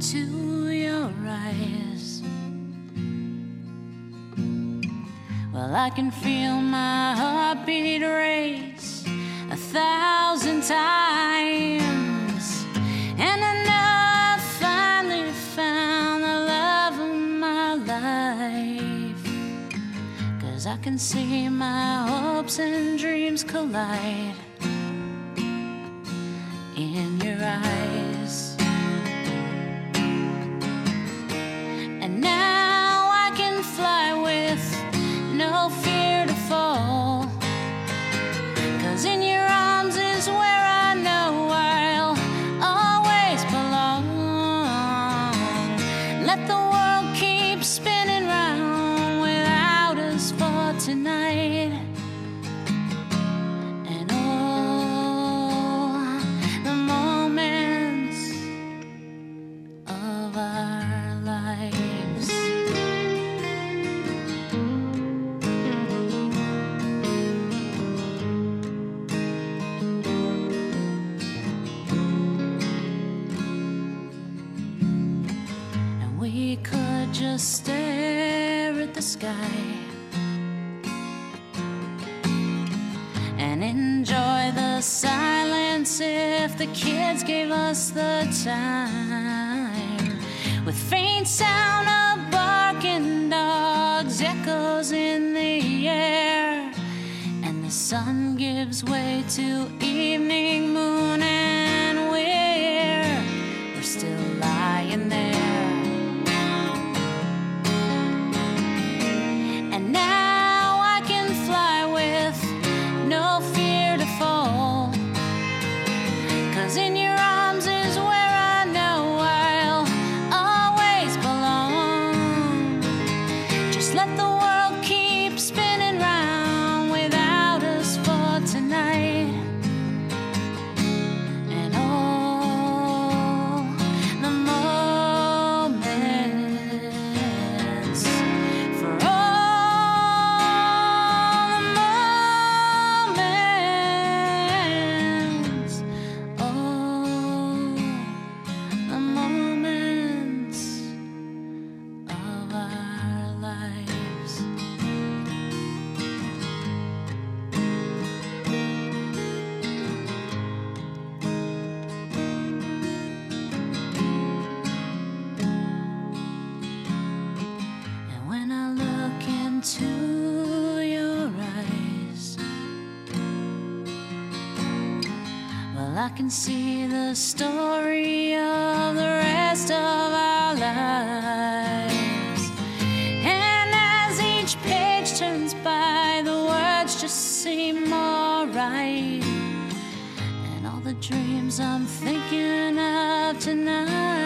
into your eyes, well, I can feel my heartbeat race 1,000 times. And I know I finally found the love of my life, 'cause I can see my hopes and dreams collide in your eyes. And now I can fly with no fear to fall, 'cause in your arms is where I know I'll always belong. Let the world keep spinning round without us for tonight. And all the moments of our lives. We could just stare at the sky and enjoy the silence if the kids gave us the time. With faint sound of barking dogs echoes in the air, and the sun gives way to evening moon, and we're still lying there. In your arms is where I know I'll always belong. Just let the world keep spinning round without us for tonight. And all the moments, for all the moments, the moments of our lives. And when I look into your eyes, well, I can see the story of the rest of our lives. And as each page turns by, the words just seem more right. And all the dreams I'm thinking of tonight